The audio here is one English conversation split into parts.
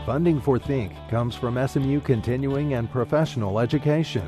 Funding for Think comes from SMU Continuing and Professional Education.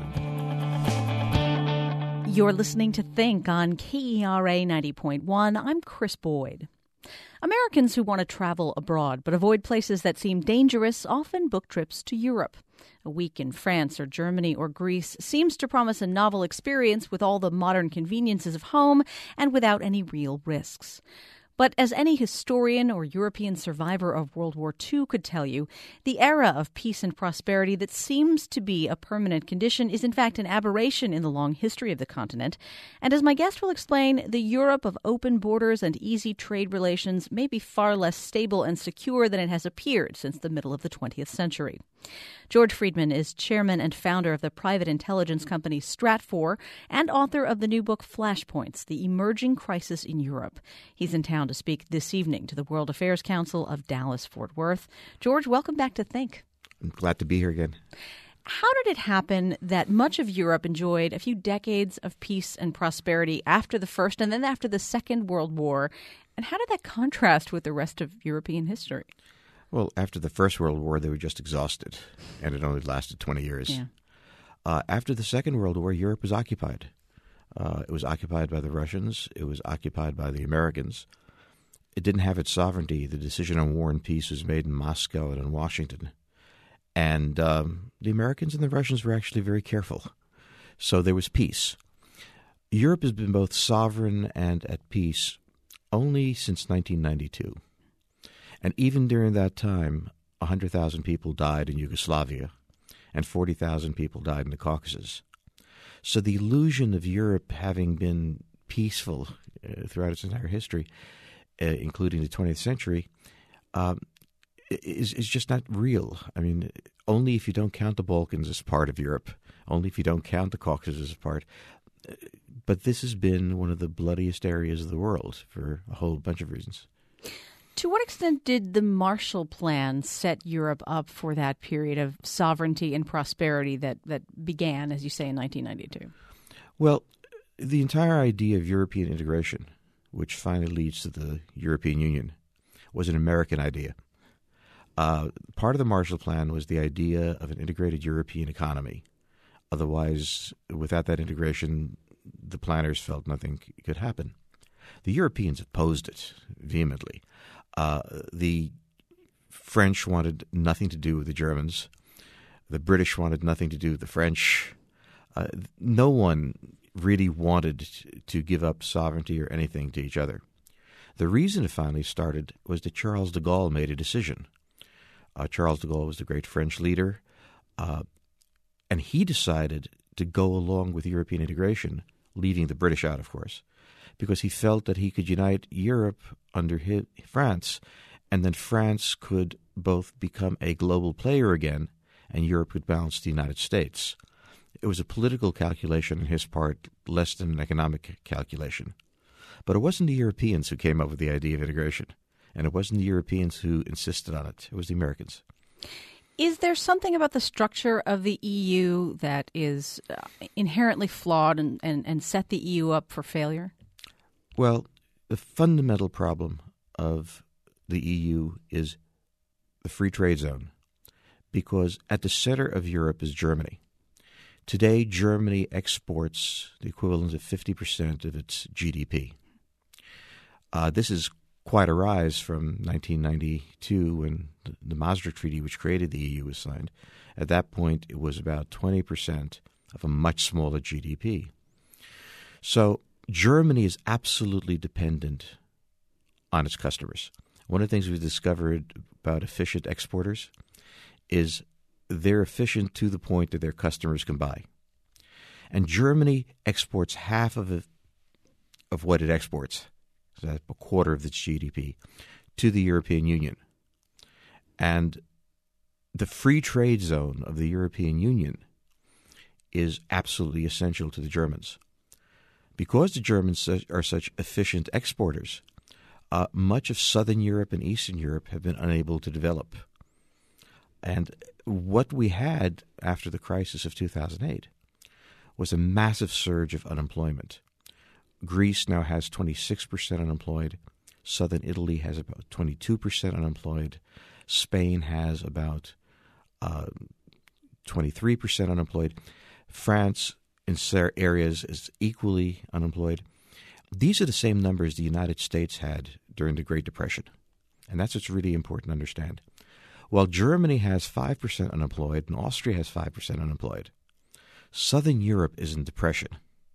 You're listening to Think on KERA 90.1. I'm Chris Boyd. Americans who want to travel abroad but avoid places that seem dangerous often book trips to Europe. A week in France or Germany or Greece seems to promise a novel experience with all the modern conveniences of home and without any real risks. But as any historian or European survivor of World War II could tell you, the era of peace and prosperity that seems to be a permanent condition is in fact an aberration in the long history of the continent. And as my guest will explain, the Europe of open borders and easy trade relations may be far less stable and secure than it has appeared since the middle of the 20th century. George Friedman is chairman and founder of the private intelligence company Stratfor and author of the new book Flashpoints, The Emerging Crisis in Europe. He's in town to speak this evening to the World Affairs Council of Dallas-Fort Worth. George, welcome back to Think. I'm glad to be here again. How did it happen that much of Europe enjoyed a few decades of peace and prosperity after the First and then after the Second World War? And how did that contrast with the rest of European history? Well, after the First World War, they were just exhausted, and it only lasted 20 years. Yeah. After the Second World War, Europe was occupied. It was occupied by the Russians. It was occupied by the Americans. It didn't have its sovereignty. The decision on war and peace was made in Moscow and in Washington. And the Americans and the Russians were actually very careful. So there was peace. Europe has been both sovereign and at peace only since 1992. And even during that time, 100,000 people died in Yugoslavia and 40,000 people died in the Caucasus. So the illusion of Europe having been peaceful throughout its entire history, including the 20th century, is just not real. I mean, only if you don't count the Balkans as part of Europe, only if you don't count the Caucasus as part. But this has been one of the bloodiest areas of the world for a whole bunch of reasons. To what extent did the Marshall Plan set Europe up for that period of sovereignty and prosperity that began, as you say, in 1992? Well, the entire idea of European integration, which finally leads to the European Union, was an American idea. Part of the Marshall Plan was the idea of an integrated European economy. Otherwise, without that integration, the planners felt nothing could happen. The Europeans opposed it vehemently. The French wanted nothing to do with the Germans. The British wanted nothing to do with the French. No one really wanted to give up sovereignty or anything to each other. The reason it finally started was that Charles de Gaulle made a decision. Charles de Gaulle was the great French leader, and he decided to go along with European integration, leaving the British out, of course, because he felt that he could unite Europe under France, and then France could both become a global player again, and Europe could balance the United States. It was a political calculation on his part, less than an economic calculation. But it wasn't the Europeans who came up with the idea of integration, and it wasn't the Europeans who insisted on it. It was the Americans. Is there something about the structure of the EU that is inherently flawed and set the EU up for failure? Well, the fundamental problem of the EU is the free trade zone, because at the center of Europe is Germany. Today, Germany exports the equivalent of 50% of its GDP. This is quite a rise from 1992 when the Maastricht Treaty, which created the EU, was signed. At that point, it was about 20% of a much smaller GDP. So Germany is absolutely dependent on its customers. One of the things we've discovered about efficient exporters is they're efficient to the point that their customers can buy. And Germany exports half of what it exports, so that's a quarter of its GDP, to the European Union. And the free trade zone of the European Union is absolutely essential to the Germans. Because the Germans are such efficient exporters, much of Southern Europe and Eastern Europe have been unable to develop. And what we had after the crisis of 2008 was a massive surge of unemployment. Greece now has 26% unemployed. Southern Italy has about 22% unemployed. Spain has about 23% unemployed. France, in areas, is equally unemployed. These are the same numbers the United States had during the Great Depression. And that's what's really important to understand. While Germany has 5% unemployed and Austria has 5% unemployed, Southern Europe is in depression.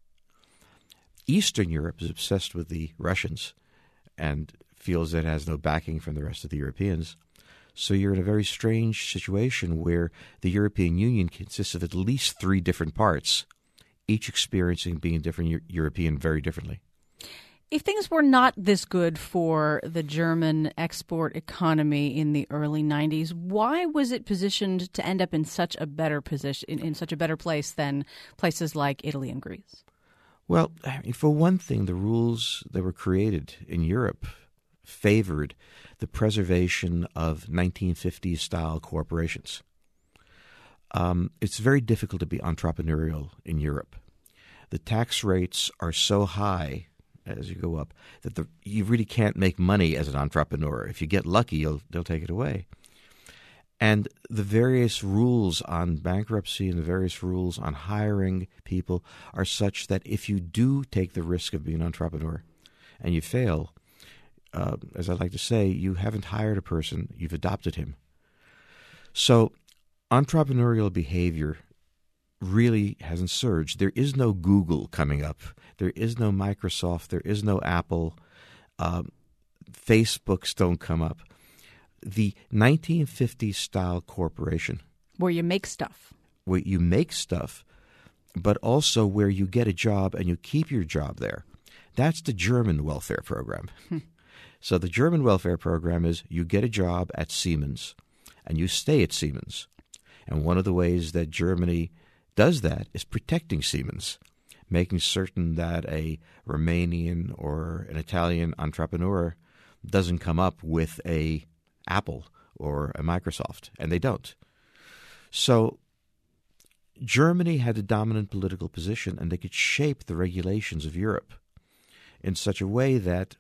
Eastern Europe is obsessed with the Russians and feels that it has no backing from the rest of the Europeans. So you're in a very strange situation where the European Union consists of at least 3 different parts, each experiencing being different European very differently. If things were not this good for the German export economy in the early 90s, why was it positioned to end up in such a better position, in such a better place than places like Italy and Greece? Well, I mean, for one thing, the rules that were created in Europe favored the preservation of 1950s-style corporations. It's very difficult to be entrepreneurial in Europe. The tax rates are so high as you go up that you really can't make money as an entrepreneur. If you get lucky, they'll take it away. And the various rules on bankruptcy and the various rules on hiring people are such that if you do take the risk of being an entrepreneur and you fail, as I like to say, you haven't hired a person, you've adopted him. So entrepreneurial behavior really hasn't surged. There is no Google coming up. There is no Microsoft. There is no Apple. Facebooks don't come up. The 1950s-style corporation. Where you make stuff. Where you make stuff, but also where you get a job and you keep your job there. That's the German welfare program. So the German welfare program is you get a job at Siemens and you stay at Siemens. And one of the ways that Germany does that is protecting Siemens, making certain that a Romanian or an Italian entrepreneur doesn't come up with a Apple or a Microsoft, and they don't. So Germany had a dominant political position, and they could shape the regulations of Europe in such a way that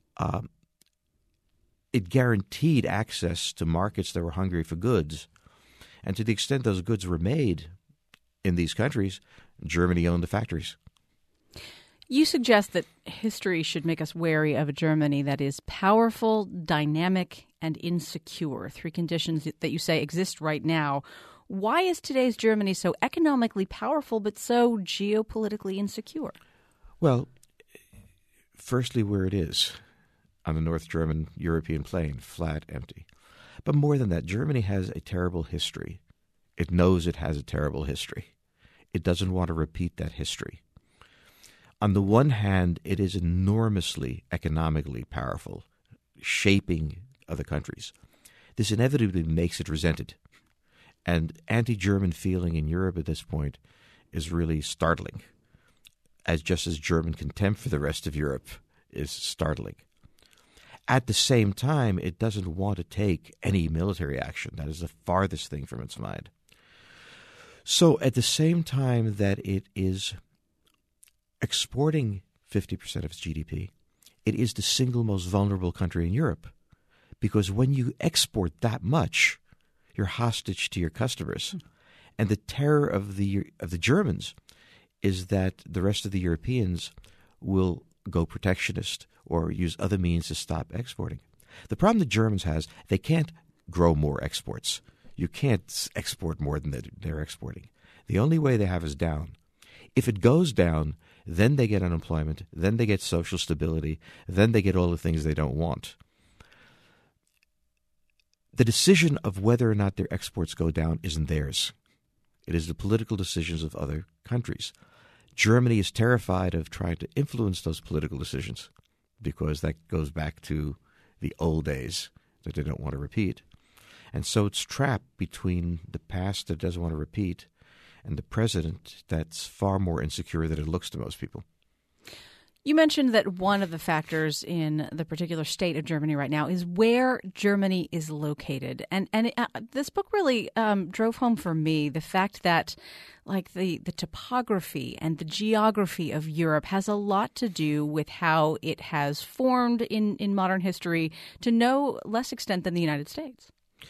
it guaranteed access to markets that were hungry for goods. And to the extent those goods were made in these countries, Germany owned the factories. You suggest that history should make us wary of a Germany that is powerful, dynamic, and insecure, 3 conditions that you say exist right now. Why is today's Germany so economically powerful but so geopolitically insecure? Well, firstly, where it is, on the North German European plain, flat, empty. But more than that, Germany has a terrible history. It knows it has a terrible history. It doesn't want to repeat that history. On the one hand, it is enormously economically powerful, shaping other countries. This inevitably makes it resented. And anti-German feeling in Europe at this point is really startling, just as German contempt for the rest of Europe is startling. At the same time, it doesn't want to take any military action. That is the farthest thing from its mind. So at the same time that it is exporting 50% of its GDP, it is the single most vulnerable country in Europe. Because when you export that much, you're hostage to your customers. And the terror of the Germans is that the rest of the Europeans will go protectionist or use other means to stop exporting. The problem the Germans has, they can't grow more exports. You can't export more than they're exporting. The only way they have is down. If it goes down, then they get unemployment, then they get social stability, then they get all the things they don't want. The decision of whether or not their exports go down isn't theirs. It is the political decisions of other countries. Germany is terrified of trying to influence those political decisions because that goes back to the old days that they don't want to repeat. And so it's trapped between the past that it doesn't want to repeat and the present that's far more insecure than it looks to most people. You mentioned that one of the factors in the particular state of Germany right now is where Germany is located. And this book really drove home for me the fact that like the topography and the geography of Europe has a lot to do with how it has formed in modern history to no less extent than the United States.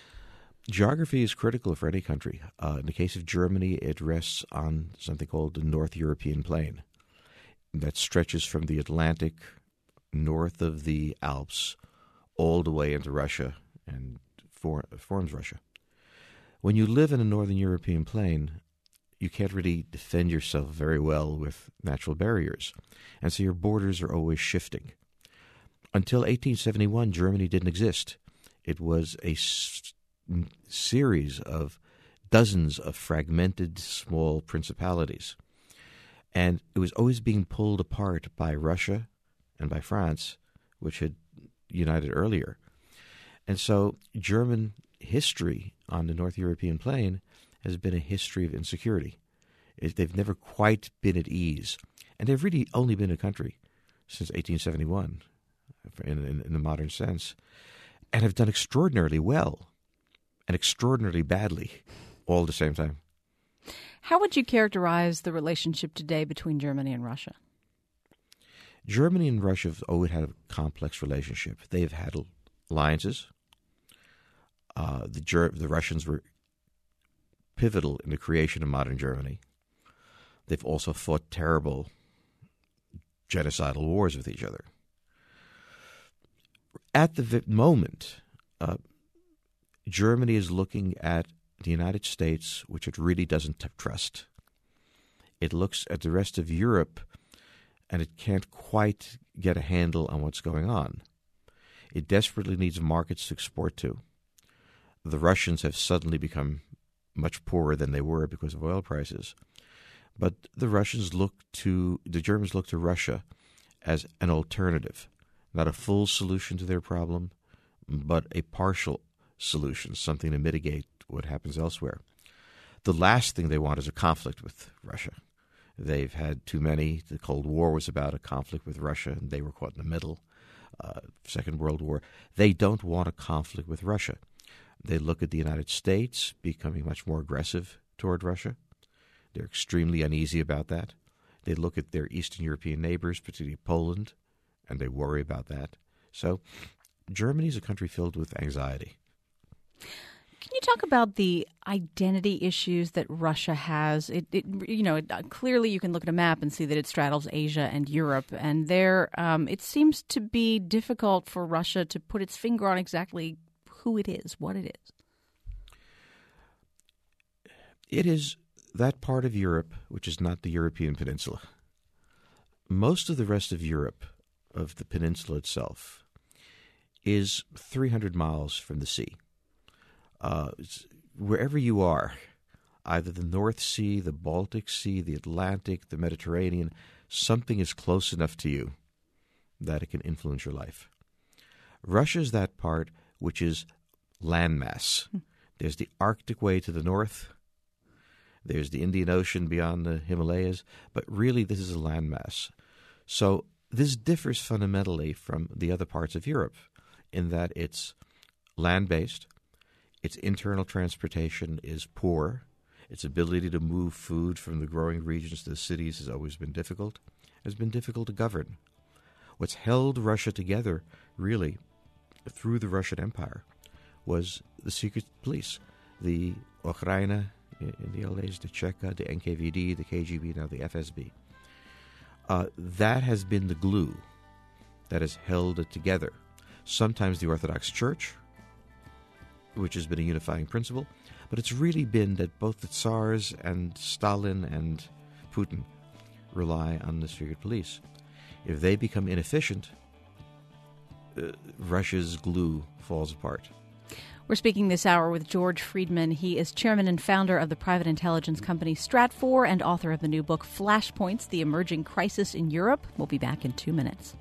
Geography is critical for any country. In the case of Germany, it rests on something called the North European Plain that stretches from the Atlantic north of the Alps all the way into Russia and forms Russia. When you live in a Northern European plain, you can't really defend yourself very well with natural barriers, and so your borders are always shifting. Until 1871, Germany didn't exist. It was a series of dozens of fragmented small principalities, and it was always being pulled apart by Russia and by France, which had united earlier. And so German history on the North European plain has been a history of insecurity. They've never quite been at ease. And they've really only been a country since 1871 in the modern sense, and have done extraordinarily well and extraordinarily badly all at the same time. How would you characterize the relationship today between Germany and Russia? Germany and Russia have always had a complex relationship. They have had alliances. The Russians were pivotal in the creation of modern Germany. They've also fought terrible genocidal wars with each other. At the moment, Germany is looking at the United States, which it really doesn't trust. It looks at the rest of Europe, and it can't quite get a handle on what's going on. It desperately needs markets to export to. The Russians have suddenly become much poorer than they were because of oil prices. But the Germans look to Russia as an alternative, not a full solution to their problem, but a partial solution, something to mitigate what happens elsewhere. The last thing they want is a conflict with Russia. They've had too many. The Cold War was about a conflict with Russia, and they were caught in the middle. Second World War. They don't want a conflict with Russia. They look at the United States becoming much more aggressive toward Russia. They're extremely uneasy about that. They look at their Eastern European neighbors, particularly Poland, and they worry about that. So Germany is a country filled with anxiety. Can you talk about the identity issues that Russia has? Clearly you can look at a map and see that it straddles Asia and Europe, and there it seems to be difficult for Russia to put its finger on exactly who it is, what it is. It is that part of Europe which is not the European peninsula. Most of the rest of Europe, of the peninsula itself, is 300 miles from the sea. Wherever you are, either the North Sea, the Baltic Sea, the Atlantic, the Mediterranean, something is close enough to you that it can influence your life. Russia is that part which is landmass. There's the Arctic way to the north. There's the Indian Ocean beyond the Himalayas. But really, this is a landmass. So this differs fundamentally from the other parts of Europe in that it's land-based. Its internal transportation is poor. Its ability to move food from the growing regions to the cities has always been difficult. It has been difficult to govern. What's held Russia together, really, through the Russian Empire, was the secret police, the Okhrana in the old days, the Cheka, the NKVD, the KGB, now the FSB. That has been the glue that has held it together. Sometimes the Orthodox Church, which has been a unifying principle, but it's really been that both the Tsars and Stalin and Putin rely on the secret police. If they become inefficient, Russia's glue falls apart. We're speaking this hour with George Friedman. He is chairman and founder of the private intelligence company Stratfor and author of the new book Flashpoints, The Emerging Crisis in Europe. We'll be back in 2 minutes.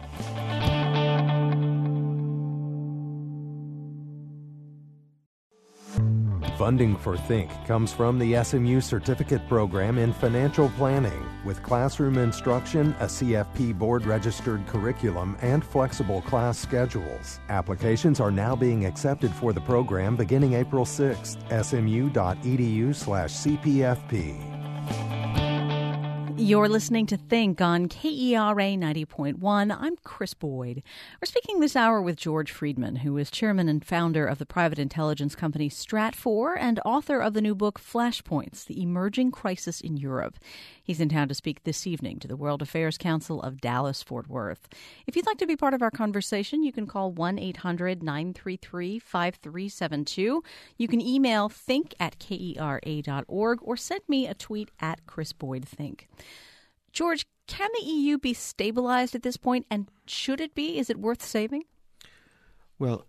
Funding for Think comes from the SMU Certificate Program in Financial Planning, with classroom instruction, a CFP board-registered curriculum, and flexible class schedules. Applications are now being accepted for the program beginning April 6th. smu.edu/CPFP. You're listening to Think on KERA 90.1. I'm Chris Boyd. We're speaking this hour with George Friedman, who is chairman and founder of the private intelligence company Stratfor and author of the new book Flashpoints, The Emerging Crisis in Europe. He's in town to speak this evening to the World Affairs Council of Dallas-Fort Worth. If you'd like to be part of our conversation, you can call 1-800-933-5372. You can email think@kera.org or send me a tweet at @ChrisBoydThink. George, can the EU be stabilized at this point, and should it be? Is it worth saving? Well,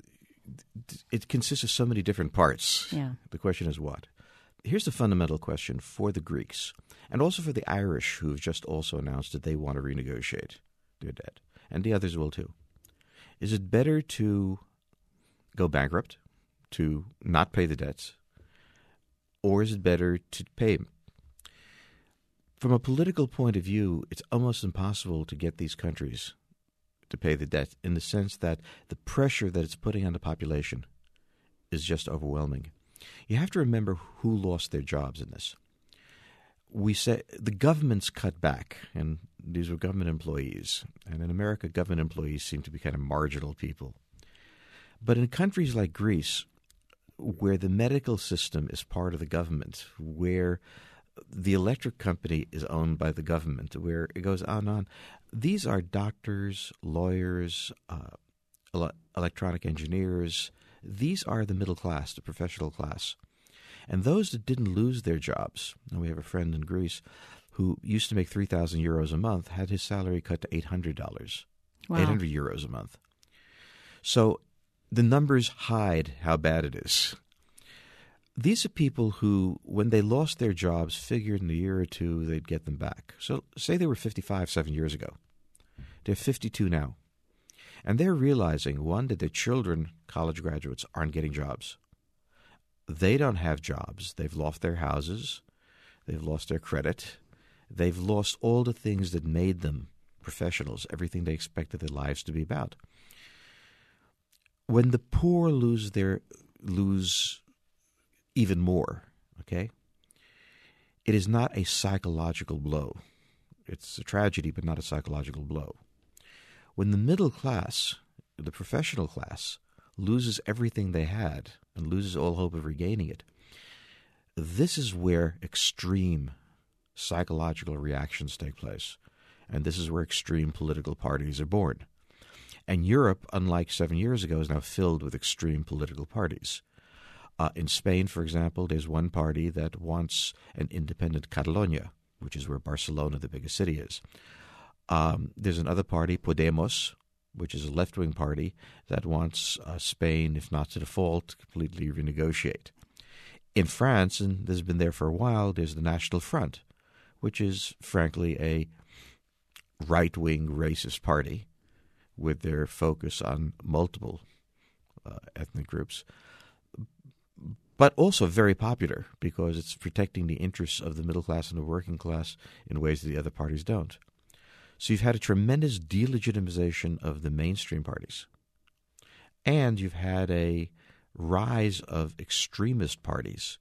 it consists of so many different parts. Yeah. The question is what? Here's the fundamental question for the Greeks, and also for the Irish, who've just also announced that they want to renegotiate their debt, and the others will too. Is it better to go bankrupt, to not pay the debts, or is it better to pay them? From a political point of view, it's almost impossible to get these countries to pay the debt in the sense that the pressure that it's putting on the population is just overwhelming. You have to remember who lost their jobs in this. We say the governments cut back, and these were government employees. And in America, government employees seem to be kind of marginal people. But in countries like Greece, where the medical system is part of the government, where the electric company is owned by the government, where it goes on and on. These are doctors, lawyers, electronic engineers. These are the middle class, the professional class. And those that didn't lose their jobs, and we have a friend in Greece who used to make 3,000 euros a month, had his salary cut to $800, Wow. 800 euros a month. So the numbers hide how bad it is. These are people who, when they lost their jobs, figured in a year or two they'd get them back. So say they were 55 7 years ago. They're 52 now. And they're realizing, one, that their children, college graduates, aren't getting jobs. They don't have jobs. They've lost their houses. They've lost their credit. They've lost all the things that made them professionals, everything they expected their lives to be about. When the poor lose even more, okay? It is not a psychological blow. It's a tragedy, but not a psychological blow. When the middle class, the professional class, loses everything they had and loses all hope of regaining it, this is where extreme psychological reactions take place. And this is where extreme political parties are born. And Europe, unlike 7 years ago, is now filled with extreme political parties. In Spain, for example, there's one party that wants an independent Catalonia, which is where Barcelona, the biggest city, is. There's another party, Podemos, which is a left-wing party that wants Spain, if not to default, to completely renegotiate. In France, and this has been there for a while, there's the National Front, which is, frankly, a right-wing racist party with their focus on multiple ethnic groups, but also very popular because it's protecting the interests of the middle class and the working class in ways that the other parties don't. So you've had a tremendous delegitimization of the mainstream parties. And you've had a rise of extremist parties,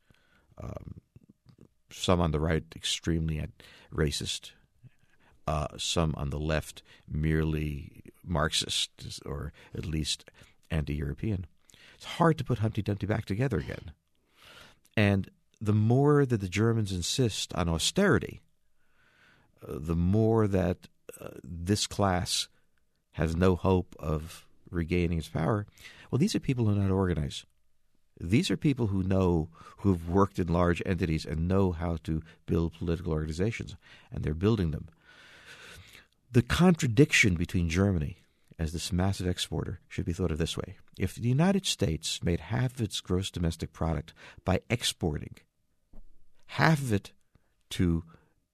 some on the right extremely racist, some on the left merely Marxist or at least anti-European. It's hard to put Humpty Dumpty back together again. And the more that the Germans insist on austerity, the more that this class has no hope of regaining its power. Well, these are people who know how to organize. These are people who've worked in large entities and know how to build political organizations, and they're building them. The contradiction between Germany as this massive exporter should be thought of this way. If the United States made half of its gross domestic product by exporting half of it to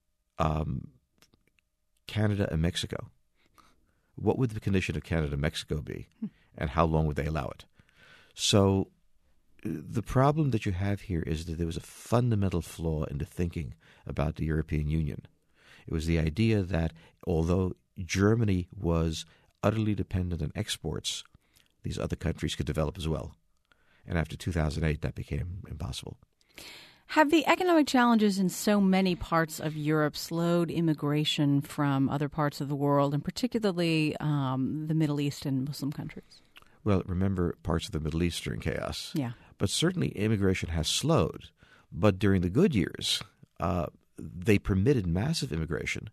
Canada and Mexico, what would the condition of Canada and Mexico be, and how long would they allow it? So the problem that you have here is that there was a fundamental flaw in the thinking about the European Union. It was the idea that although Germany was utterly dependent on exports, these other countries could develop as well. And after 2008, that became impossible. Have the economic challenges in so many parts of Europe slowed immigration from other parts of the world, and particularly the Middle East and Muslim countries? Well, remember, parts of the Middle East are in chaos. Yeah. But certainly immigration has slowed. But during the good years, they permitted massive immigration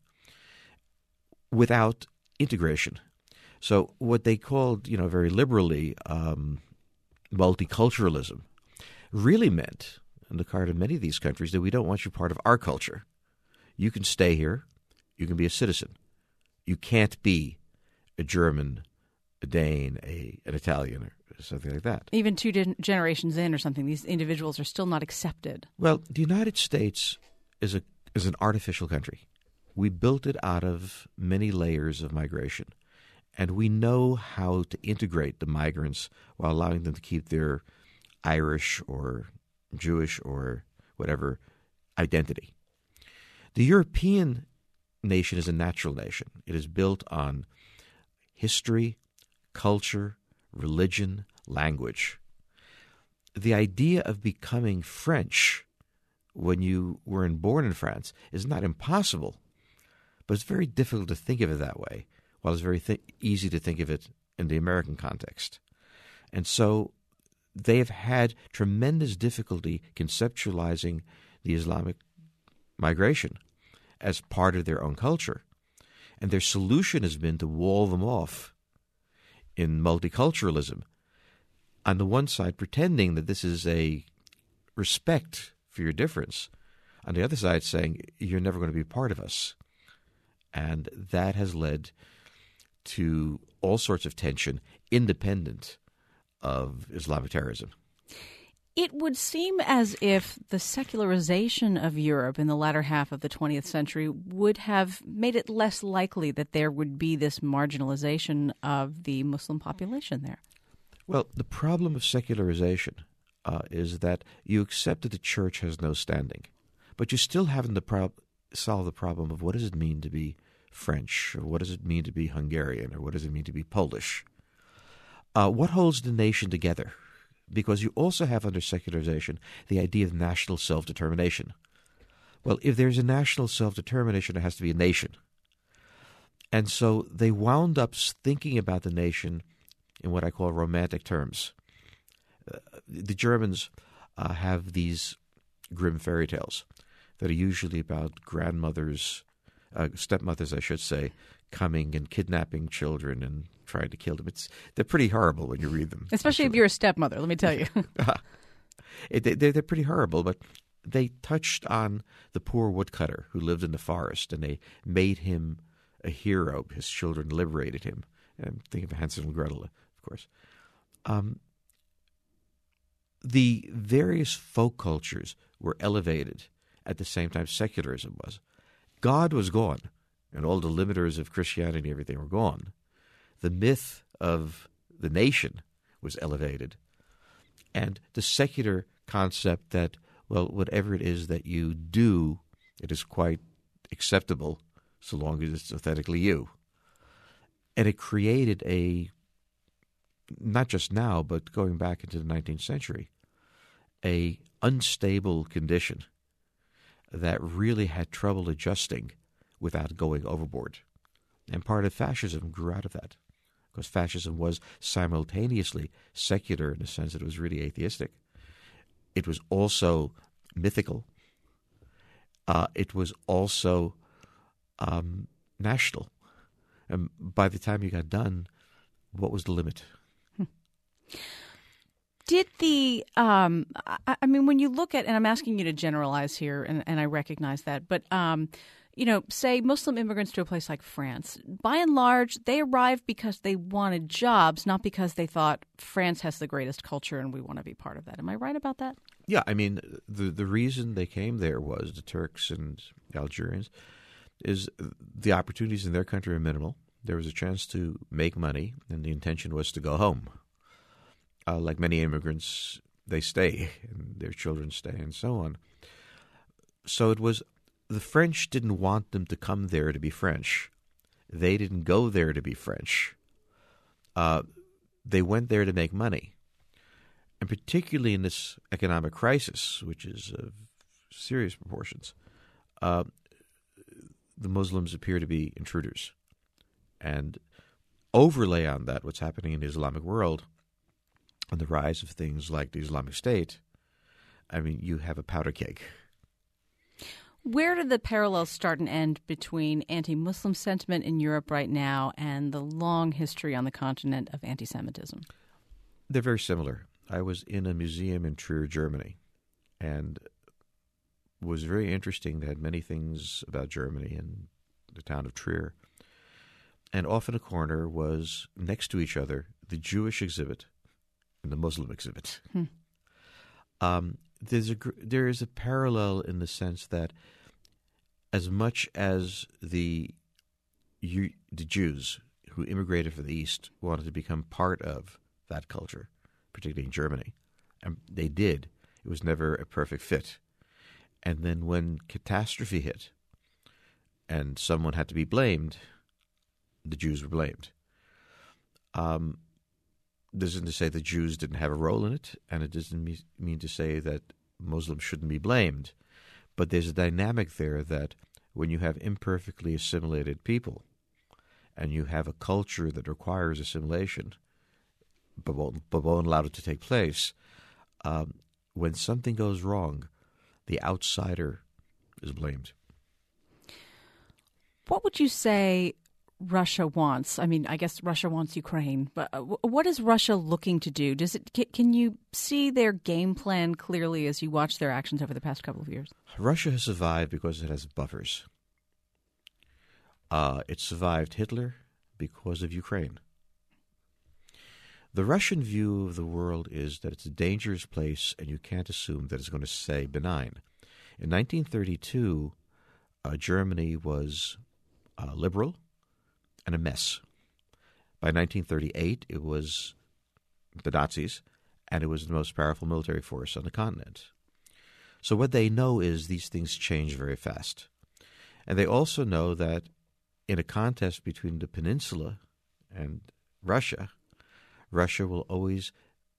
without integration. So what they called, very liberally, multiculturalism really meant, in the case of many of these countries, that we don't want you part of our culture. You can stay here. You can be a citizen. You can't be a German, a Dane, an Italian, or something like that. Even two generations in or something, these individuals are still not accepted. Well, the United States is an artificial country. We built it out of many layers of migration. And we know how to integrate the migrants while allowing them to keep their Irish or Jewish or whatever identity. The European nation is a natural nation. It is built on history, culture, religion, language. The idea of becoming French when you weren't born in France is not impossible, but it's very difficult to think of it that way, while it's very easy to think of it in the American context. And so they have had tremendous difficulty conceptualizing the Islamic migration as part of their own culture. And their solution has been to wall them off in multiculturalism. On the one side, pretending that this is a respect for your difference. On the other side, saying, you're never going to be part of us. And that has led to all sorts of tension independent of Islamic terrorism. It would seem as if the secularization of Europe in the latter half of the 20th century would have made it less likely that there would be this marginalization of the Muslim population there. Well, the problem of secularization is that you accept that the church has no standing, but you still haven't solve the problem of what does it mean to be French, or what does it mean to be Hungarian, or what does it mean to be Polish? What holds the nation together? Because you also have under secularization the idea of national self-determination. Well, if there's a national self-determination, there has to be a nation. And so they wound up thinking about the nation in what I call romantic terms. The Germans have these grim fairy tales that are usually about grandmothers, stepmothers, I should say, coming and kidnapping children and trying to kill them. They're pretty horrible when you read them. Especially if you're a stepmother, let me tell you. They're pretty horrible, but they touched on the poor woodcutter who lived in the forest, and they made him a hero. His children liberated him. I'm thinking of Hansel and Gretel, of course. The various folk cultures were elevated at the same time secularism was. God was gone, and all the limiters of Christianity and everything were gone. The myth of the nation was elevated, and the secular concept that, well, whatever it is that you do, it is quite acceptable so long as it's authentically you. And it created not just now, but going back into the 19th century, a unstable condition that really had trouble adjusting without going overboard. And part of fascism grew out of that, because fascism was simultaneously secular in the sense that it was really atheistic. It was also mythical. It was also national. And by the time you got done, what was the limit? Did when you look at, and I'm asking you to generalize here, and I recognize that, but, say Muslim immigrants to a place like France, by and large, they arrived because they wanted jobs, not because they thought France has the greatest culture and we want to be part of that. Am I right about that? Yeah, the reason they came there was the Turks and the Algerians is the opportunities in their country are minimal. There was a chance to make money, and the intention was to go home. Like many immigrants, they stay, and their children stay, and so on. So it was, the French didn't want them to come there to be French. They didn't go there to be French. They went there to make money. And particularly in this economic crisis, which is serious proportions. The Muslims appear to be intruders. And overlay on that what's happening in the Islamic world and the rise of things like the Islamic State, I mean, you have a powder keg. Where do the parallels start and end between anti-Muslim sentiment in Europe right now and the long history on the continent of anti-Semitism? They're very similar. I was in a museum in Trier, Germany, and it was very interesting. They had many things about Germany and the town of Trier. And off in a corner was, next to each other, the Jewish exhibit and the Muslim exhibit. There is a parallel in the sense that as much as the Jews who immigrated from the East wanted to become part of that culture, particularly in Germany, and they did, it was never a perfect fit. And then when catastrophe hit and someone had to be blamed, the Jews were blamed. This isn't to say the Jews didn't have a role in it, and it doesn't mean to say that Muslims shouldn't be blamed. But there's a dynamic there that when you have imperfectly assimilated people and you have a culture that requires assimilation but won't allow it to take place, when something goes wrong, the outsider is blamed. What would you say Russia wants? I mean, I guess Russia wants Ukraine, but what is Russia looking to do? Can you see their game plan clearly as you watch their actions over the past couple of years? Russia has survived because it has buffers. It survived Hitler because of Ukraine. The Russian view of the world is that it's a dangerous place and you can't assume that it's going to stay benign. In 1932, Germany was liberal and a mess. By 1938, it was the Nazis, and it was the most powerful military force on the continent. So what they know is these things change very fast. And they also know that in a contest between the peninsula and Russia, Russia will always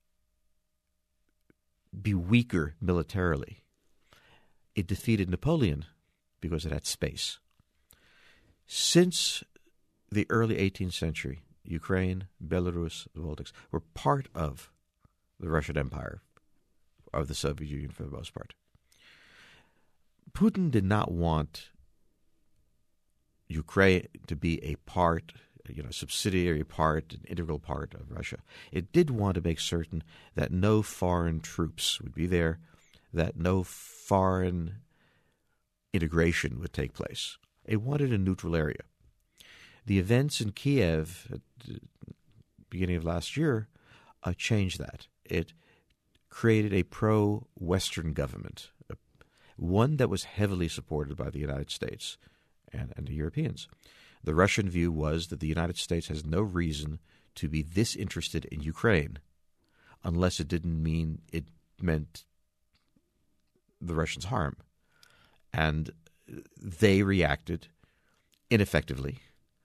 be weaker militarily. It defeated Napoleon because it had space. Since the early 18th century, Ukraine, Belarus, the Baltics were part of the Russian Empire, of the Soviet Union for the most part. Putin did not want Ukraine to be a part, subsidiary part, an integral part of Russia. It did want to make certain that no foreign troops would be there, that no foreign integration would take place. It wanted a neutral area. The events in Kiev at the beginning of last year changed that. It created a pro-Western government, one that was heavily supported by the United States and the Europeans. The Russian view was that the United States has no reason to be this interested in Ukraine unless it didn't mean it meant the Russians harm. And they reacted ineffectively.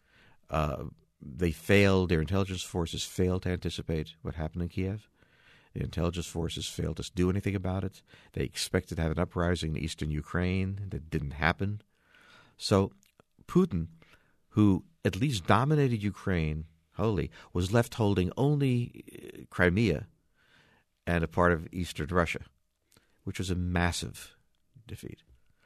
Their intelligence forces failed to anticipate what happened in Kiev. The intelligence forces failed to do anything about it. They expected to have an uprising in eastern Ukraine. That didn't happen. So Putin, who at least dominated Ukraine wholly, was left holding only Crimea and a part of eastern Russia, which was a massive defeat.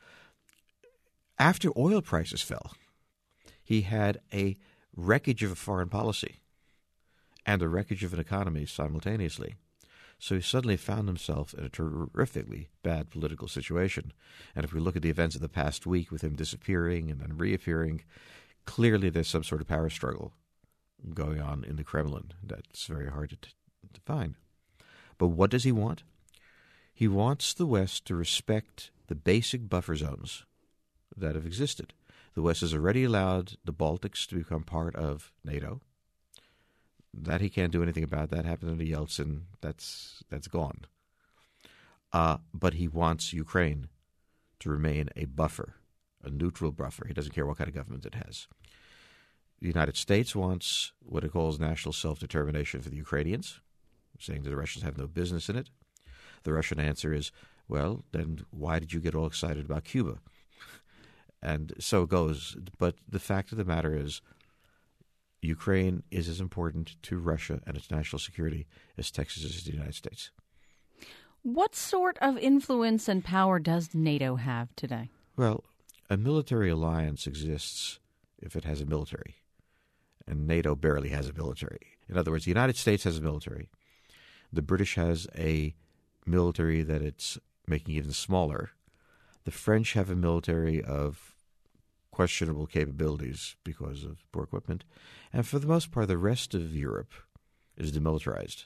After oil prices fell, he had a wreckage of a foreign policy and a wreckage of an economy simultaneously. So he suddenly found himself in a terrifically bad political situation. And if we look at the events of the past week with him disappearing and then reappearing, clearly there's some sort of power struggle going on in the Kremlin that's very hard to find. But what does he want? He wants the West to respect the basic buffer zones that have existed. The West has already allowed the Baltics to become part of NATO. That he can't do anything about. That happened under Yeltsin. That's gone. But he wants Ukraine to remain a buffer, a neutral buffer. He doesn't care what kind of government it has. The United States wants what it calls national self-determination for the Ukrainians, saying that the Russians have no business in it. The Russian answer is, Well, then why did you get all excited about Cuba? And so it goes. But the fact of the matter is, Ukraine is as important to Russia and its national security as Texas is to the United States. What sort of influence and power does NATO have today? Well, a military alliance exists if it has a military, and NATO barely has a military. In other words, the United States has a military. The British has a military that it's making even smaller. The French have a military of questionable capabilities because of poor equipment. And for the most part, the rest of Europe is demilitarized.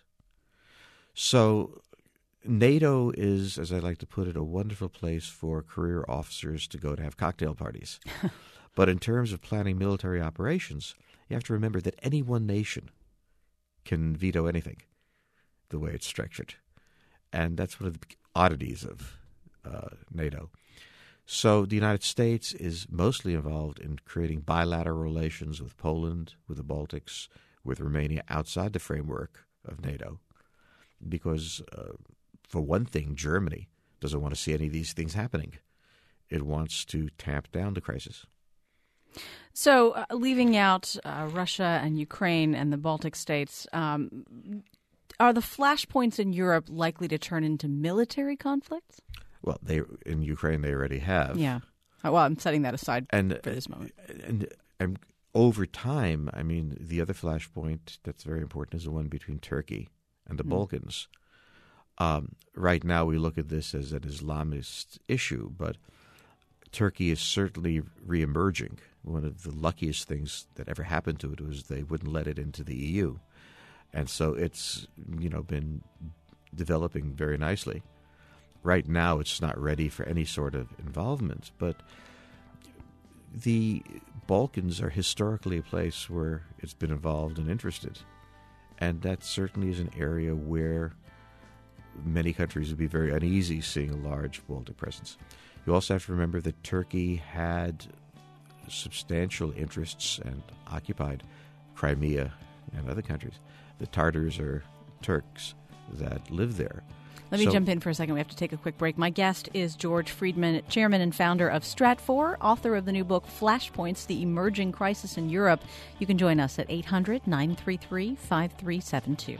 So NATO is, as I like to put it, a wonderful place for career officers to go to have cocktail parties. But in terms of planning military operations, you have to remember that any one nation can veto anything the way it's structured. And that's one of the oddities of NATO. So the United States is mostly involved in creating bilateral relations with Poland, with the Baltics, with Romania outside the framework of NATO. Because, for one thing, Germany doesn't want to see any of these things happening. It wants to tamp down the crisis. So, leaving out Russia and Ukraine and the Baltic states, are the flashpoints in Europe likely to turn into military conflicts? Well, in Ukraine they already have. Yeah. Well, I'm setting that aside for this moment. And over time, I mean, the other flashpoint that's very important is the one between Turkey and the Balkans. Right now we look at this as an Islamist issue, but Turkey is certainly reemerging. One of the luckiest things that ever happened to it was they wouldn't let it into the EU. And so it's, been developing very nicely. Right now it's not ready for any sort of involvement, but the Balkans are historically a place where it's been involved and interested. And that certainly is an area where many countries would be very uneasy seeing a large Baltic presence. You also have to remember that Turkey had substantial interests and occupied Crimea and other countries. The Tartars are Turks that live there. Let me jump in for a second. We have to take a quick break. My guest is George Friedman, chairman and founder of Stratfor, author of the new book Flashpoints, The Emerging Crisis in Europe. You can join us at 800-933-5372.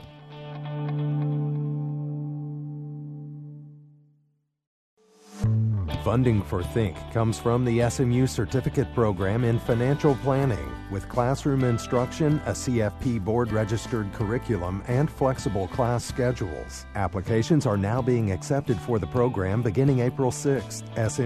Funding for Think comes from the SMU Certificate Program in Financial Planning, with classroom instruction, a CFP board-registered curriculum, and flexible class schedules. Applications are now being accepted for the program beginning April 6th.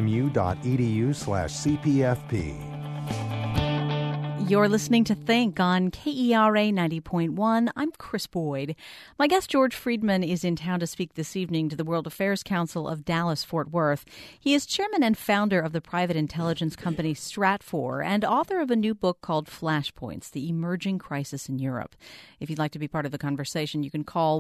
smu.edu/CPFP. You're listening to Think on KERA 90.1. I'm Chris Boyd. My guest, George Friedman, is in town to speak this evening to the World Affairs Council of Dallas-Fort Worth. He is chairman and founder of the private intelligence company Stratfor and author of a new book called Flashpoints, The Emerging Crisis in Europe. If you'd like to be part of the conversation, you can call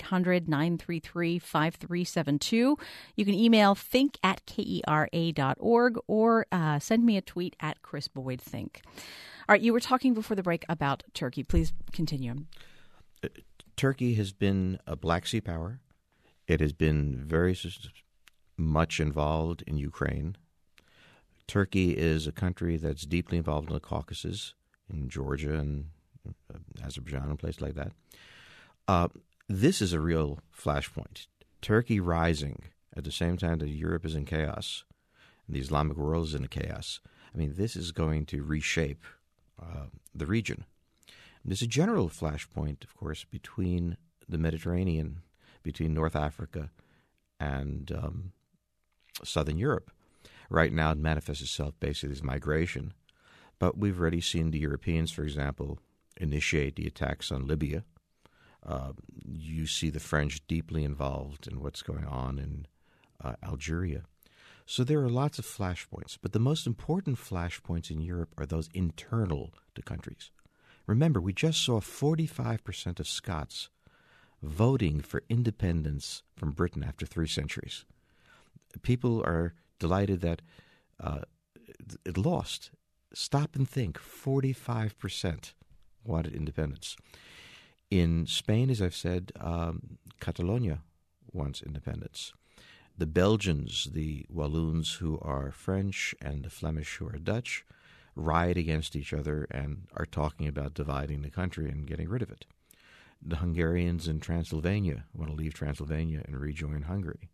1-800-933-5372. You can email think@kera.org or send me a tweet at @ChrisBoydThink. All right, you were talking before the break about Turkey. Please continue. Turkey has been a Black Sea power. It has been very much involved in Ukraine. Turkey is a country that's deeply involved in the Caucasus, in Georgia and Azerbaijan and places like that. This is a real flashpoint. Turkey rising at the same time that Europe is in chaos, and the Islamic world is in chaos. I mean, this is going to reshape the region. There's a general flashpoint, of course, between the Mediterranean, between North Africa and Southern Europe. Right now, it manifests itself basically as migration. But we've already seen the Europeans, for example, initiate the attacks on Libya. You see the French deeply involved in what's going on in Algeria. So there are lots of flashpoints, but the most important flashpoints in Europe are those internal to countries. Remember, we just saw 45% of Scots voting for independence from Britain after 3 centuries. People are delighted that it lost. Stop and think, 45% wanted independence. In Spain, as I've said, Catalonia wants independence. The Belgians, the Walloons who are French, and the Flemish who are Dutch, riot against each other and are talking about dividing the country and getting rid of it. The Hungarians in Transylvania want to leave Transylvania and rejoin Hungary.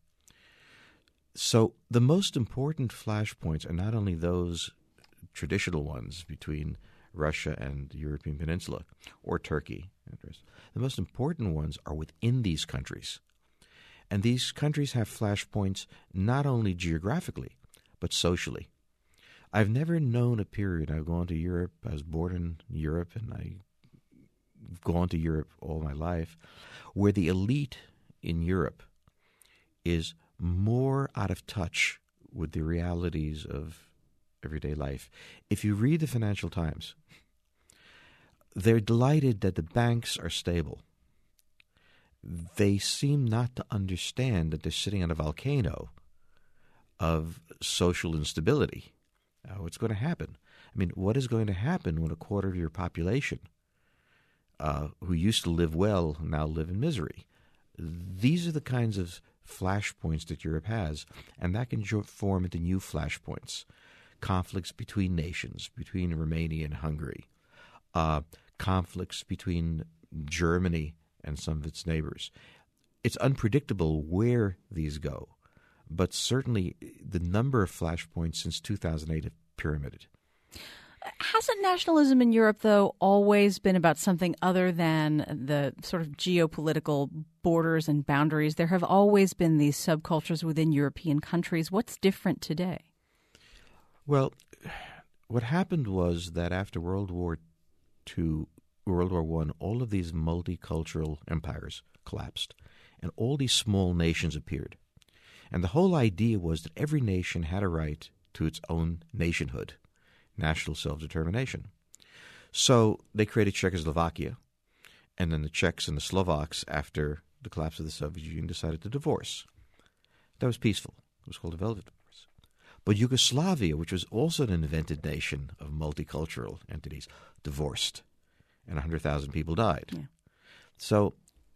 So the most important flashpoints are not only those traditional ones between Russia and the European Peninsula or Turkey. The most important ones are within these countries. And these countries have flashpoints not only geographically, but socially. I've never known a period, I've gone to Europe, I was born in Europe, and I've gone to Europe all my life, where the elite in Europe is more out of touch with the realities of everyday life. If you read the Financial Times, they're delighted that the banks are stable. They seem not to understand that they're sitting on a volcano of social instability. What's going to happen? I mean, what is going to happen when a quarter of your population who used to live well now live in misery? These are the kinds of flashpoints that Europe has, and that can form into new flashpoints. Conflicts between nations, between Romania and Hungary, conflicts between Germany and some of its neighbors. It's unpredictable where these go, but certainly the number of flashpoints since 2008 have pyramided. Hasn't nationalism in Europe, though, always been about something other than the sort of geopolitical borders and boundaries? There have always been these subcultures within European countries. What's different today? Well, what happened was that after World War II, World War I, all of these multicultural empires collapsed, and all these small nations appeared. And the whole idea was that every nation had a right to its own nationhood, national self-determination. So they created Czechoslovakia, and then the Czechs and the Slovaks, after the collapse of the Soviet Union, decided to divorce. That was peaceful. It was called a Velvet Divorce. But Yugoslavia, which was also an invented nation of multicultural entities, divorced, and 100,000 people died. Yeah. So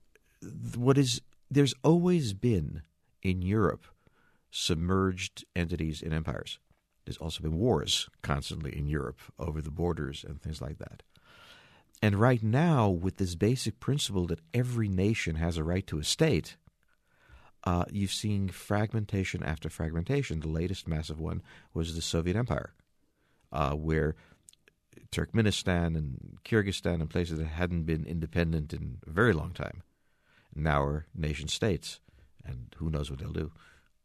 there's always been in Europe submerged entities in empires. There's also been wars constantly in Europe over the borders and things like that. And right now, with this basic principle that every nation has a right to a state, you've seen fragmentation after fragmentation. The latest massive one was the Soviet Empire, where Turkmenistan and Kyrgyzstan and places that hadn't been independent in a very long time now are nation states, and who knows what they'll do.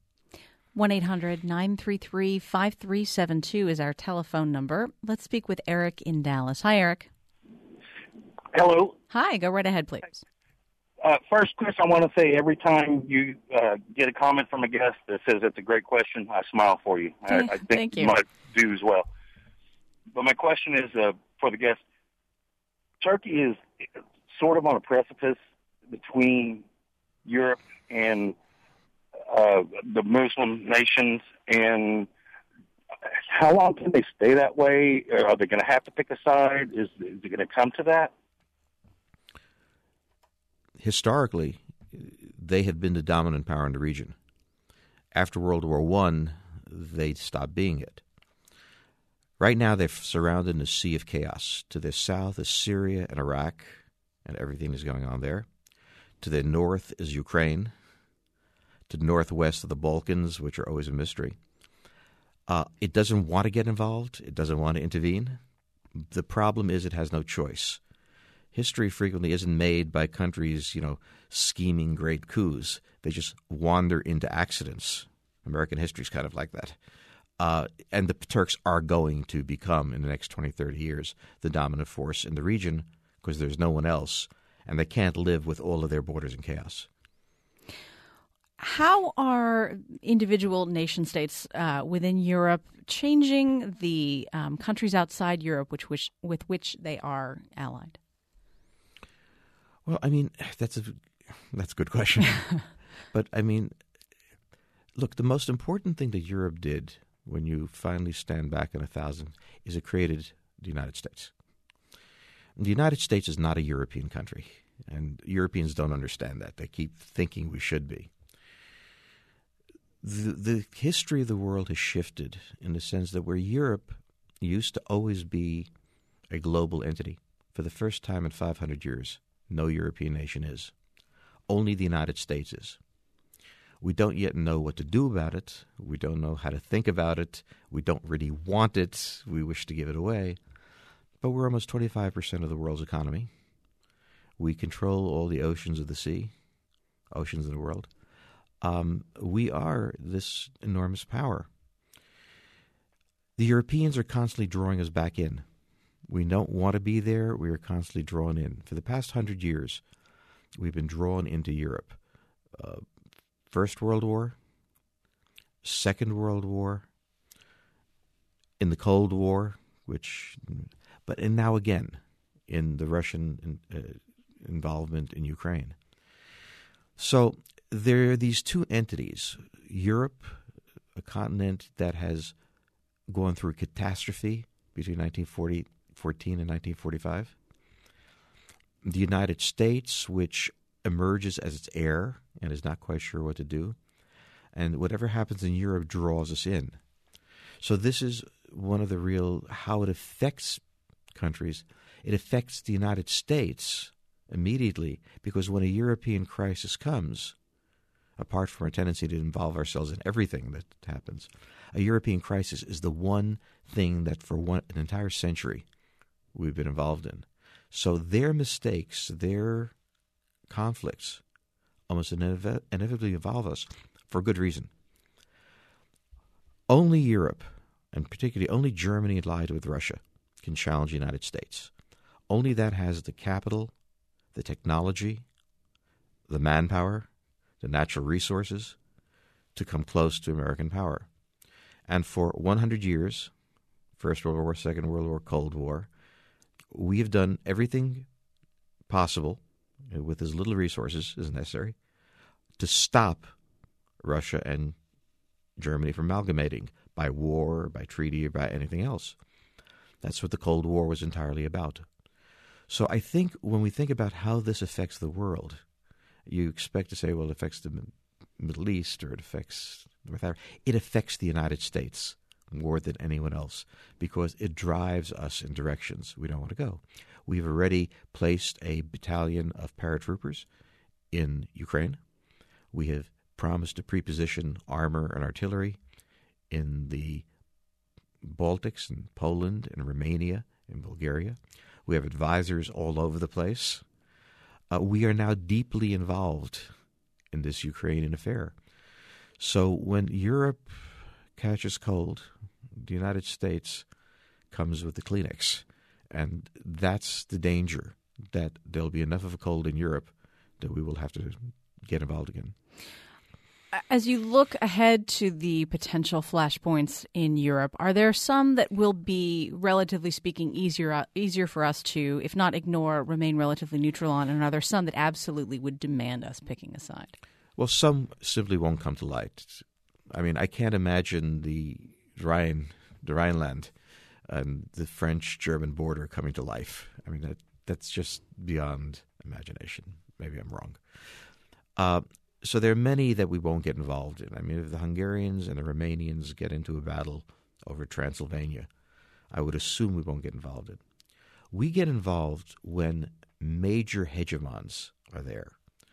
1-800-933-5372 is our telephone number. Let's speak with Eric in Dallas. Hi, Eric. Hello. Hi, go right ahead, please. First, Chris, I want to say every time you get a comment from a guest that says it's a great question, I smile for you. I think Thank you. might do as well. But my question is for the guest. Turkey is sort of on a precipice between Europe and the Muslim nations, and how long can they stay that way? Are they going to have to pick a side? Is it going to come to that? Historically, they have been the dominant power in the region. After World War I, they stopped being it. Right now, they're surrounded in a sea of chaos. To their south is Syria and Iraq, and everything is going on there. To their north is Ukraine. To the northwest of the Balkans, which are always a mystery. It doesn't want to get involved. It doesn't want to intervene. The problem is it has no choice. History frequently isn't made by countries, scheming great coups. They just wander into accidents. American history is kind of like that. And the Turks are going to become, in the next 20, 30 years, the dominant force in the region because there's no one else, and they can't live with all of their borders in chaos. How are individual nation states within Europe changing the countries outside Europe with which they are allied? Well, I mean, that's a good question. But, I mean, look, the most important thing that Europe did when you finally stand back in 1,000 is it created the United States. And the United States is not a European country, and Europeans don't understand that. They keep thinking we should be. the history of the world has shifted in the sense that where Europe used to always be a global entity, for the first time in 500 years, no European nation is. Only the United States is. We don't yet know what to do about it. We don't know how to think about it. We don't really want it. We wish to give it away. But we're almost 25% of the world's economy. We control all the oceans of the sea, oceans of the world. We are this enormous power. The Europeans are constantly drawing us back in. We don't want to be there. We are constantly drawn in. For the past 100 years, we've been drawn into Europe. First World War, Second World War, in the Cold War, and now again in the Russian involvement in Ukraine. So there are these two entities, Europe, a continent that has gone through catastrophe between 1914 and 1945, the United States, which emerges as its heir and is not quite sure what to do, and whatever happens in Europe draws us in. So this is one of the real, how it affects countries. It affects the United States immediately, because when a European crisis comes, apart from our tendency to involve ourselves in everything that happens, a European crisis is the one thing that for an entire century we've been involved in. So their mistakes, their conflicts, almost inevitably involve us for good reason. Only Europe, and particularly only Germany allied with Russia, can challenge the United States. Only that has the capital, the technology, the manpower, the natural resources to come close to American power. And for 100 years, First World War, Second World War, Cold War, we have done everything possible with as little resources as necessary to stop Russia and Germany from amalgamating by war, by treaty, or by anything else. That's what the Cold War was entirely about. So I think when we think about how this affects the world, you expect to say, well, it affects the Middle East or it affects the United States more than anyone else because it drives us in directions we don't want to go. We've already placed a battalion of paratroopers in Ukraine. We have promised to pre-position armor and artillery in the Baltics, in Poland, in Romania, in Bulgaria. We have advisors all over the place. We are now deeply involved in this Ukrainian affair. So when Europe catches cold, the United States comes with the Kleenex. And that's the danger, that there'll be enough of a cold in Europe that we will have to get involved again. As you look ahead to the potential flashpoints in Europe, are there some that will be, relatively speaking, easier for us to, if not ignore, remain relatively neutral on, and are there some that absolutely would demand us picking a side? Well, some simply won't come to light. I mean, I can't imagine the Rhineland and the French-German border coming to life. I mean, that's just beyond imagination. Maybe I'm wrong. So there are many that we won't get involved in. I mean, if the Hungarians and the Romanians get into a battle over Transylvania, I would assume we won't get involved in. We get involved when major hegemons are there.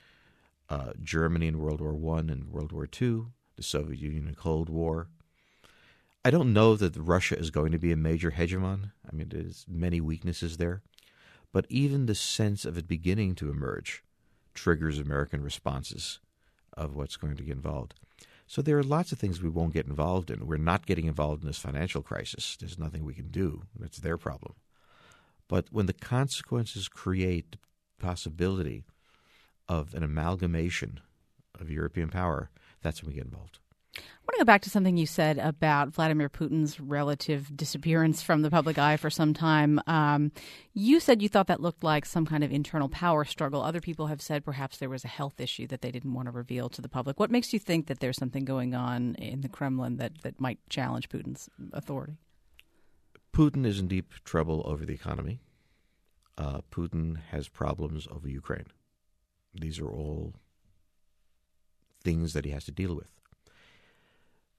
Germany in World War I and World War II, the Soviet Union in Cold War. I don't know that Russia is going to be a major hegemon. I mean, there's many weaknesses there. But even the sense of it beginning to emerge triggers American responses of what's going to get involved. So there are lots of things we won't get involved in. We're not getting involved in this financial crisis. There's nothing we can do. That's their problem. But when the consequences create the possibility of an amalgamation of European power, that's when we get involved. I want to go back to something you said about Vladimir Putin's relative disappearance from the public eye for some time. You said you thought that looked like some kind of internal power struggle. Other people have said perhaps there was a health issue that they didn't want to reveal to the public. What makes you think that there's something going on in the Kremlin that might challenge Putin's authority? Putin is in deep trouble over the economy. Putin has problems over Ukraine. These are all things that he has to deal with.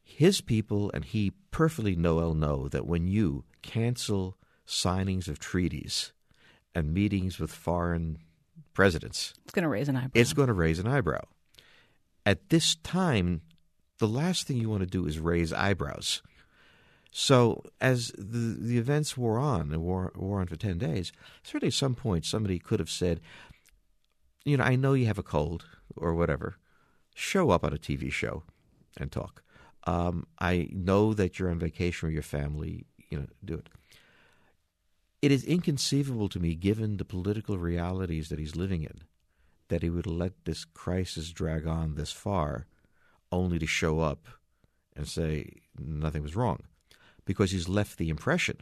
His people and he perfectly know that when you cancel signings of treaties and meetings with foreign presidents, It's going to raise an eyebrow. It's going to raise an eyebrow. At this time, the last thing you want to do is raise eyebrows. So as the events wore on, and wore on for 10 days, certainly at some point somebody could have said, I know you have a cold or whatever. Show up on a TV show and talk. I know that you're on vacation with your family. Do it. It is inconceivable to me, given the political realities that he's living in, that he would let this crisis drag on this far only to show up and say nothing was wrong, because he's left the impression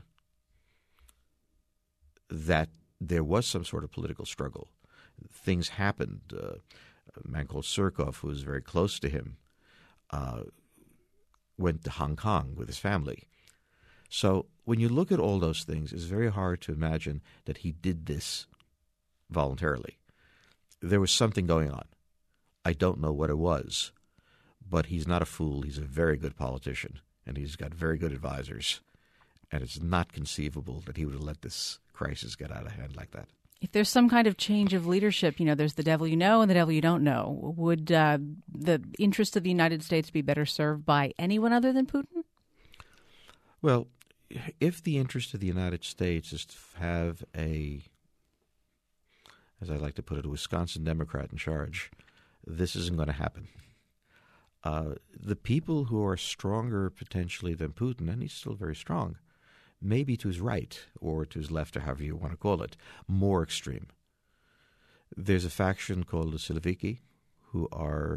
that there was some sort of political struggle. Things happened. A man called Surkov, who was very close to him, went to Hong Kong with his family. So when you look at all those things, it's very hard to imagine that he did this voluntarily. There was something going on. I don't know what it was, but he's not a fool. He's a very good politician, and he's got very good advisors. And it's not conceivable that he would have let this crisis get out of hand like that. If there's some kind of change of leadership, there's the devil you know and the devil you don't know, would the interest of the United States be better served by anyone other than Putin? Well, if the interest of the United States is to have as I like to put it, a Wisconsin Democrat in charge, this isn't going to happen. The people who are stronger potentially than Putin, and he's still very strong, maybe to his right or to his left, or however you want to call it, more extreme. There's a faction called the Siloviki, who are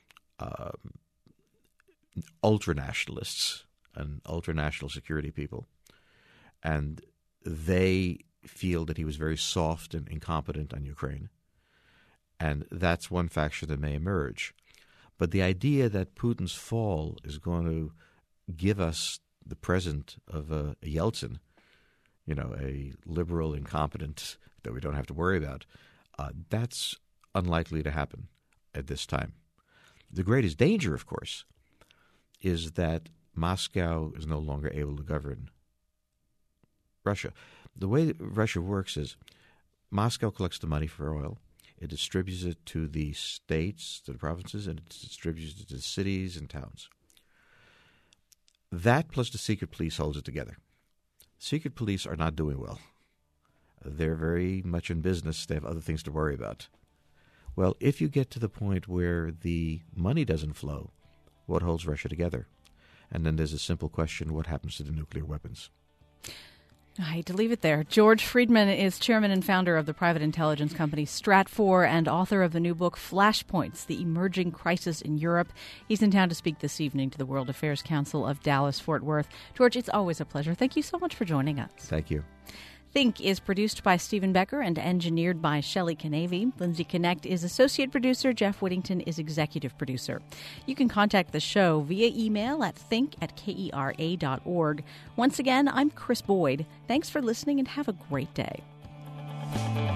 ultra-nationalists and ultra-national security people, and they feel that he was very soft and incompetent on Ukraine, and that's one faction that may emerge. But the idea that Putin's fall is going to give us the present of a Yeltsin, a liberal incompetent that we don't have to worry about, that's unlikely to happen at this time. The greatest danger, of course, is that Moscow is no longer able to govern Russia. The way that Russia works is Moscow collects the money for oil. It distributes it to the states, to the provinces, and it distributes it to the cities and towns. That plus the secret police holds it together. Secret police are not doing well. They're very much in business. They have other things to worry about. Well, if you get to the point where the money doesn't flow, what holds Russia together? And then there's a simple question, what happens to the nuclear weapons? I hate to leave it there. George Friedman is chairman and founder of the private intelligence company Stratfor and author of the new book Flashpoints, The Emerging Crisis in Europe. He's in town to speak this evening to the World Affairs Council of Dallas-Fort Worth. George, it's always a pleasure. Thank you so much for joining us. Thank you. Think is produced by Stephen Becker and engineered by Shelley Canavy. Lindsay Connect is associate producer. Jeff Whittington is executive producer. You can contact the show via email at think@kera.org. Once again, I'm Chris Boyd. Thanks for listening and have a great day.